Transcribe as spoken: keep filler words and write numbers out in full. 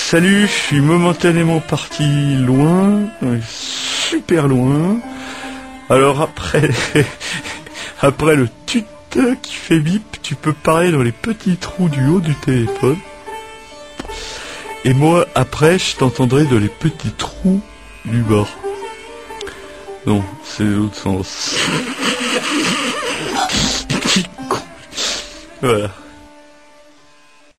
Salut, je suis momentanément parti loin, super loin. Alors après, après le tut qui fait bip, tu peux parler dans les petits trous du haut du téléphone. Et moi, après, je t'entendrai dans les petits trous du bas. Non, c'est l'autre sens. Voilà.